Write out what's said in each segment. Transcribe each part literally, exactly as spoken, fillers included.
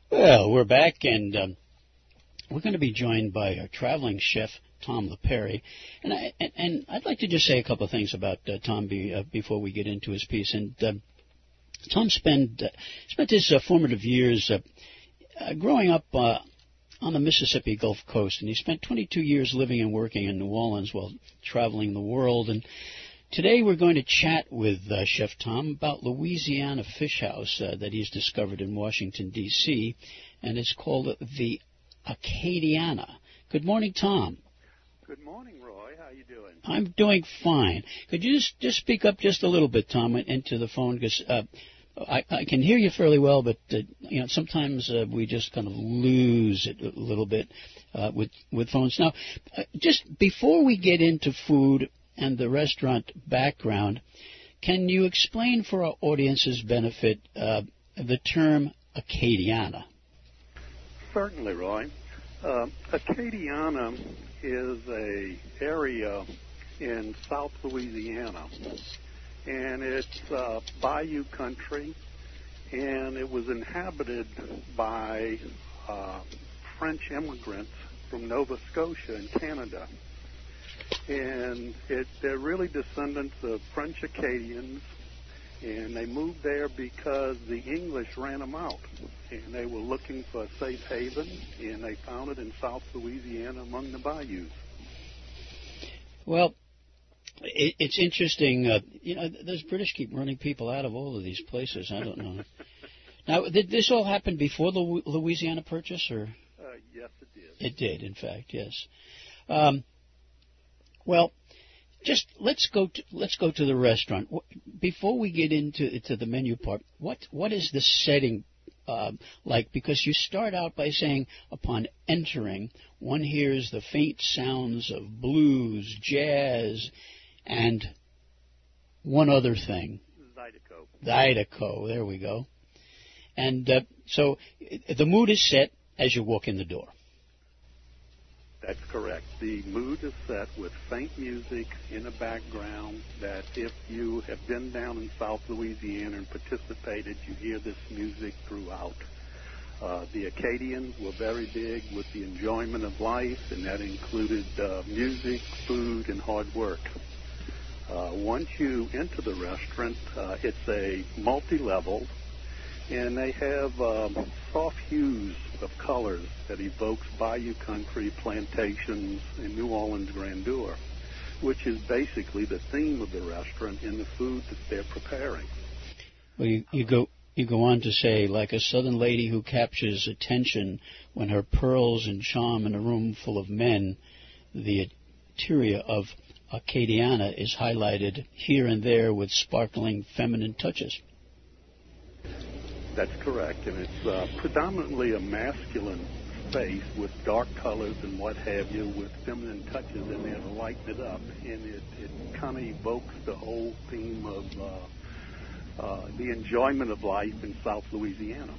Well, we're back, and um, we're going to be joined by our traveling chef, Tom LaPerry. And, I, and, and I'd like to just say a couple of things about uh, Tom be, uh, before we get into his piece. And uh, Tom spent, uh, spent his uh, formative years uh, uh, growing up uh, on the Mississippi Gulf Coast, and he spent twenty-two years living and working in New Orleans while traveling the world. And today we're going to chat with uh, Chef Tom about Louisiana Fish House uh, that he's discovered in Washington, D C, and it's called the Acadiana. Good morning, Tom. Good morning, Roy. How you doing? I'm doing fine. Could you just, just speak up just a little bit, Tom, into the phone? Because uh, I, I can hear you fairly well, but uh, you know sometimes uh, we just kind of lose it a little bit uh, with, with phones. Now, uh, just before we get into food and the restaurant background, can you explain for our audience's benefit uh, the term Acadiana? Certainly, Roy. Uh, Acadiana is a area in South Louisiana, and it's uh, bayou country, and it was inhabited by uh, French immigrants from Nova Scotia in Canada. And it, they're really descendants of French Acadians, and they moved there because the English ran them out, and they were looking for a safe haven, and they found it in South Louisiana among the bayous. Well, it, it's interesting. Uh, you know, those British keep running people out of all of these places. I don't know. Now, did this all happen before the Louisiana Purchase, or? Uh, yes, it did. It did, in fact, yes. Um, well, just let's go to let's go to the restaurant before we get into to the menu part. What what is the setting uh, like? Because you start out by saying, upon entering, one hears the faint sounds of blues, jazz, and one other thing. Zydeco. Zydeco. There we go. And uh, so the mood is set as you walk in the door. That's correct. The mood is set with faint music in the background that if you have been down in South Louisiana and participated, you hear this music throughout. Uh, the Acadians were very big with the enjoyment of life, and that included uh, music, food, and hard work. Uh, once you enter the restaurant, uh, it's a multi-level, and they have um, soft hues of colors that evokes bayou country, plantations, and New Orleans grandeur, which is basically the theme of the restaurant in the food that they're preparing. Well, you, you go you go on to say, like a southern lady who captures attention when her pearls and charm in a room full of men, the interior of Acadiana is highlighted here and there with sparkling feminine touches. That's correct, and it's uh, predominantly a masculine space with dark colors and what have you, with feminine touches in there to lighten it up, and it, it kind of evokes the whole theme of uh, uh, the enjoyment of life in South Louisiana.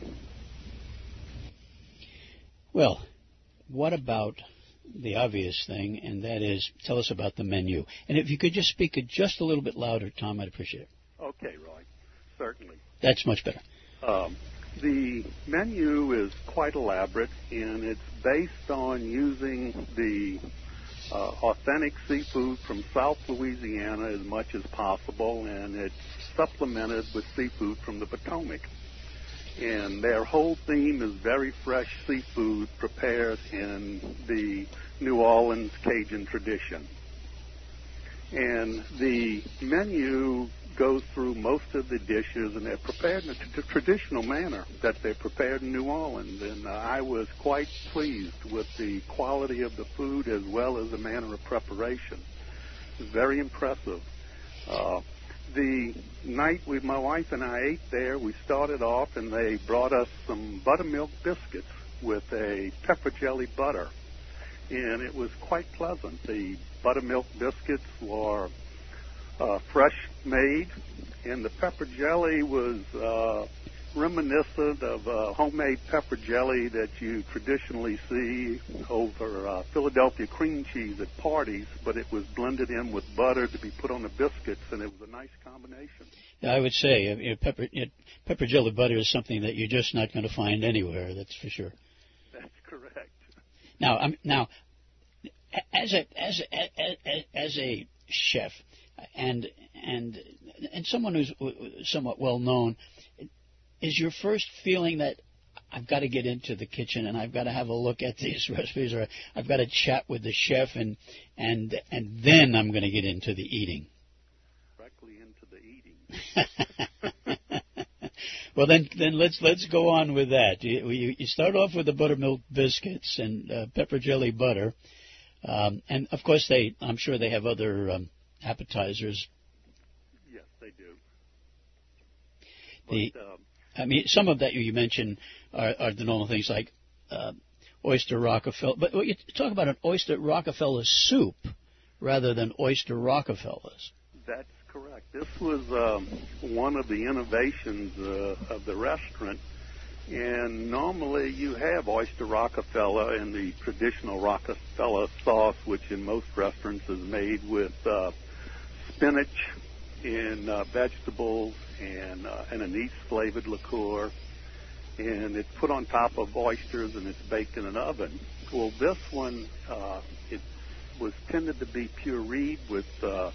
Well, what about the obvious thing, and that is, tell us about the menu. And if you could just speak it just a little bit louder, Tom, I'd appreciate it. Okay, Roy, certainly. That's much better. Um, the menu is quite elaborate, and it's based on using the uh, authentic seafood from South Louisiana as much as possible, and it's supplemented with seafood from the Potomac. And their whole theme is very fresh seafood prepared in the New Orleans Cajun tradition. And the menu goes through most of the dishes, and they're prepared in a t- traditional manner that they're prepared in New Orleans. And uh, I was quite pleased with the quality of the food as well as the manner of preparation. It was very impressive. Uh, the night we, my wife and I ate there, we started off, and they brought us some buttermilk biscuits with a pepper jelly butter. And it was quite pleasant. The buttermilk biscuits were uh, fresh made, and the pepper jelly was uh, reminiscent of uh, homemade pepper jelly that you traditionally see over uh, Philadelphia cream cheese at parties, but it was blended in with butter to be put on the biscuits, and it was a nice combination. Yeah, I would say uh, you know, pepper you know, pepper jelly butter is something that you're just not going to find anywhere. That's for sure. That's correct. Now, um, now, as a as a, as, as a chef, and and and someone who's somewhat well known, is your first feeling that I've got to get into the kitchen and I've got to have a look at these recipes, or I've got to chat with the chef, and and and then I'm going to get into the eating? Directly into the eating. Well, then then let's let's go on with that. You, you, you start off with the buttermilk biscuits and uh, pepper jelly butter, um, and of course they I'm sure they have other um, appetizers. Yes, they do. The, but, um, I mean, some of that you mentioned are, are the normal things like uh, oyster Rockefeller. But you talk about an oyster Rockefeller soup rather than oyster Rockefellers. That's correct. This was um, one of the innovations uh, of the restaurant. And normally you have oyster Rockefeller in the traditional Rockefeller sauce, which in most restaurants is made with uh, spinach and uh, vegetables and uh, an anise-flavored liqueur, and it's put on top of oysters and it's baked in an oven. Well, this one, uh, it was tended to be pureed with uh,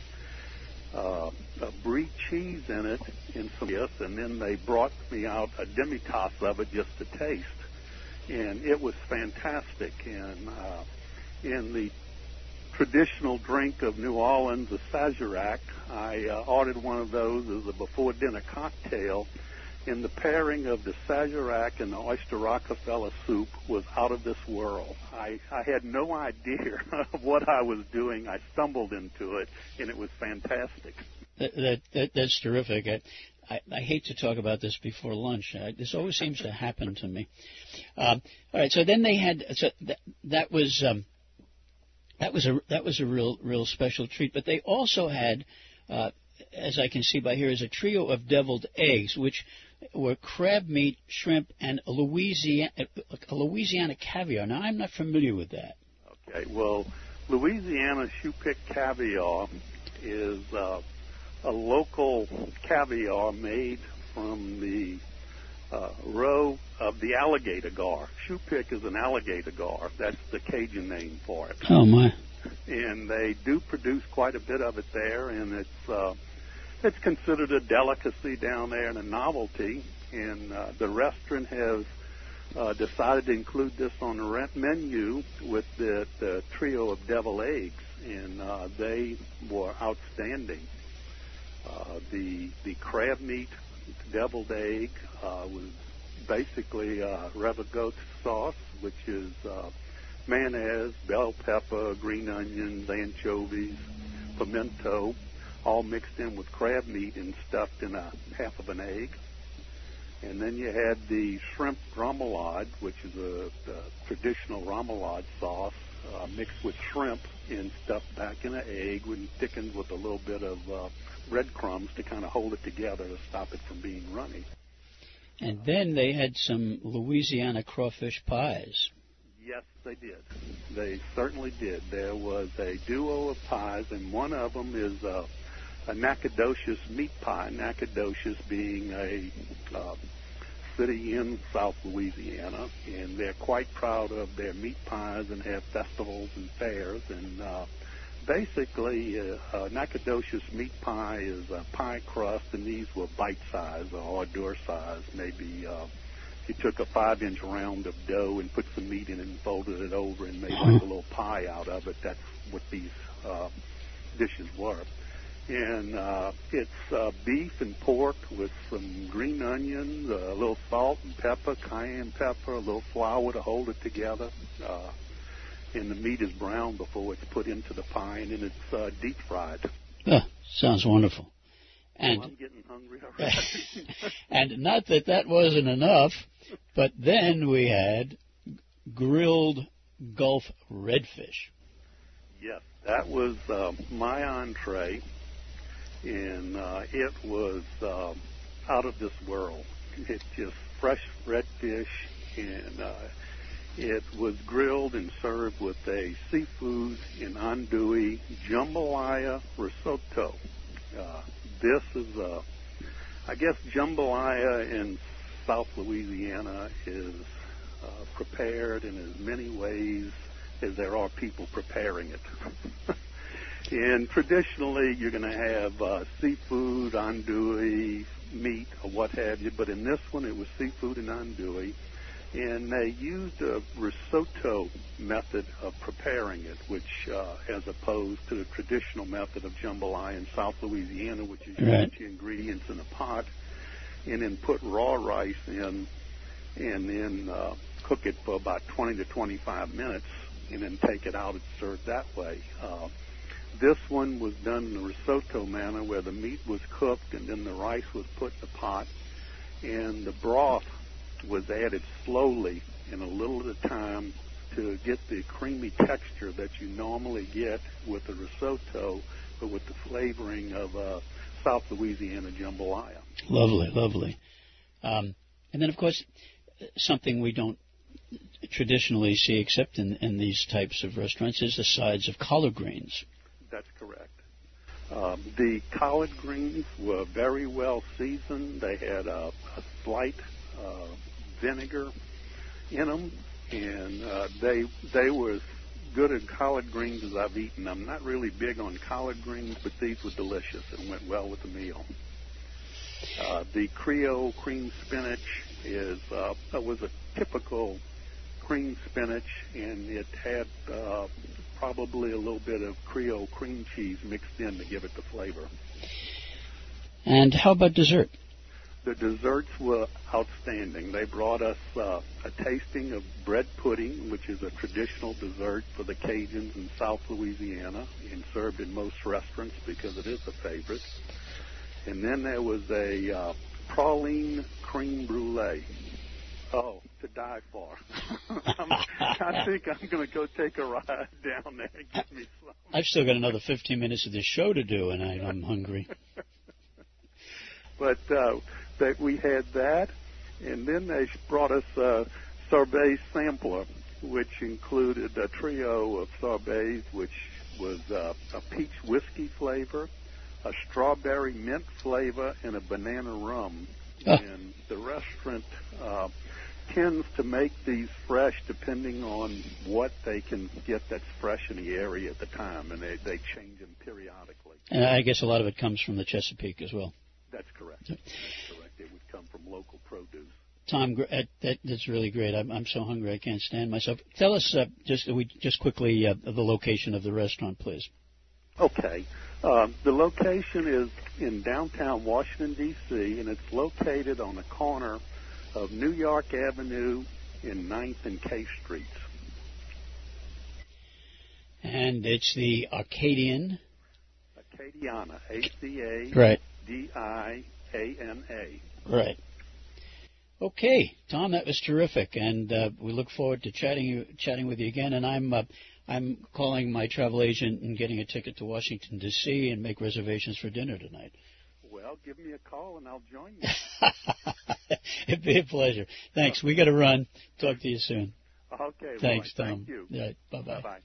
uh, a brie cheese in it, and some yes, and then they brought me out a demi-tasse of it just to taste, and it was fantastic. And uh, in the traditional drink of New Orleans, the Sazerac, I uh, ordered one of those as a before-dinner cocktail, and the pairing of the Sazerac and the oyster Rockefeller soup was out of this world. I, I had no idea of what I was doing. I stumbled into it, and it was fantastic. That, that, that that's terrific. I, I, I hate to talk about this before lunch. I, this always seems to happen to me. Um, all right, so then they had so that, that was um, that was a that was a real real special treat. But they also had, uh, as I can see by here, is a trio of deviled eggs, which were crab meat, shrimp, and a Louisiana, a Louisiana caviar. Now, I'm not familiar with that. Okay, well, Louisiana shoe-pick caviar is uh, a local caviar made from the uh, roe of the alligator gar. Shoe-pick is an alligator gar. That's the Cajun name for it. Oh, my. And they do produce quite a bit of it there, and it's... Uh, It's considered a delicacy down there and a novelty, and uh, the restaurant has uh, decided to include this on the rent menu with the, the trio of devil eggs, and uh, they were outstanding. Uh, the the crab meat deviled egg uh, was basically uh, ravigote sauce, which is uh, mayonnaise, bell pepper, green onions, anchovies, pimento, all mixed in with crab meat and stuffed in a half of an egg. And then you had the shrimp remoulade, which is a, a traditional remoulade sauce uh, mixed with shrimp and stuffed back in an egg and thickened with a little bit of uh, breadcrumbs to kind of hold it together to stop it from being runny. And then they had some Louisiana crawfish pies. Yes, they did. They certainly did. There was a duo of pies, and one of them is uh, a Nacogdoches meat pie, Nacogdoches being a uh, city in South Louisiana, and they're quite proud of their meat pies and have festivals and fairs. And uh, basically, uh, uh, Nacogdoches meat pie is a pie crust, and these were bite-sized or hors d'oeuvre size. Maybe uh, you took a five-inch round of dough and put some meat in it and folded it over and made like a little pie out of it. That's what these uh, dishes were. And uh, it's uh, beef and pork with some green onions, a little salt and pepper, cayenne pepper, a little flour to hold it together. Uh, and the meat is browned before it's put into the pie, and then it's uh, deep fried. Oh, sounds wonderful. And well, I'm getting hungry already. And not that that wasn't enough, but then we had grilled Gulf redfish. Yes, that was uh, my entree. And uh, it was uh, out of this world. it's just fresh redfish, and uh, it was grilled and served with a seafood and andouille jambalaya risotto. Uh, this is, uh, I guess, jambalaya in South Louisiana is uh, prepared in as many ways as there are people preparing it. And traditionally, you're going to have uh, seafood, andouille, meat, or what have you. But in this one, it was seafood and andouille. And they used a risotto method of preparing it, which, uh, as opposed to the traditional method of jambalaya in South Louisiana, which is you right. put your ingredients in a pot and then put raw rice in and then uh, cook it for about twenty to twenty-five minutes and then take it out and serve that way. Uh, this one was done in a risotto manner where the meat was cooked and then the rice was put in the pot and the broth was added slowly and a little at a time to get the creamy texture that you normally get with the risotto, but with the flavoring of uh, South Louisiana jambalaya. Lovely, lovely. Um, and then, of course, something we don't traditionally see except in, in these types of restaurants is the sides of collard greens. That's correct. Um, the collard greens were very well seasoned. They had a, a slight uh, vinegar in them, and uh, they they were as good as collard greens as I've eaten. I'm not really big on collard greens, but these were delicious and went well with the meal. Uh, the Creole cream spinach is uh, was a typical cream spinach, and it had uh, probably a little bit of Creole cream cheese mixed in to give it the flavor. And how about dessert? The desserts were outstanding. They brought us uh, a tasting of bread pudding, which is a traditional dessert for the Cajuns in South Louisiana and served in most restaurants because it is a favorite. And then there was a uh, praline creme brulee. Oh, to die for. I think I'm going to go take a ride down there and get me some. I've still got another fifteen minutes of this show to do, and I, I'm hungry. But uh, that we had that, and then they brought us a sorbet sampler, which included a trio of sorbets, which was uh, a peach whiskey flavor, a strawberry mint flavor, and a banana rum. Oh. And the restaurant uh, tends to make these fresh depending on what they can get that's fresh in the area at the time, and they, they change them periodically. And I guess a lot of it comes from the Chesapeake as well. That's correct. That's correct. It would come from local produce. Tom, that, that's really great. I'm, I'm so hungry I can't stand myself. Tell us uh, just we just quickly uh, the location of the restaurant, please. Okay. Uh, the location is in downtown Washington, D C, and it's located on the corner of New York Avenue in ninth and K Streets. And it's the Acadian. Acadiana, A C A right. D I A N A. Right. Okay, Tom, that was terrific, and uh, we look forward to chatting you, chatting with you again. And I'm uh, I'm calling my travel agent and getting a ticket to Washington, D C and make reservations for dinner tonight. Well, give me a call and I'll join you. It'd be a pleasure. Thanks. We got to run. Talk to you soon. Okay. Thanks, Roy. Tom. Thank you. Yeah, bye-bye. Bye-bye.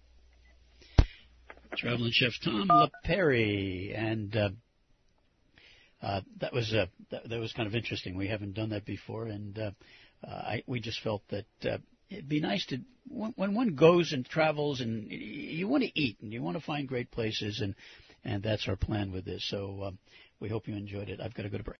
Traveling Chef Tom LaPerry, and uh, uh, that was uh, that, that was kind of interesting. We haven't done that before, and uh, uh, I, we just felt that uh, it'd be nice to when, when one goes and travels, and you want to eat and you want to find great places, and and that's our plan with this. So um, we hope you enjoyed it. I've got to go to break.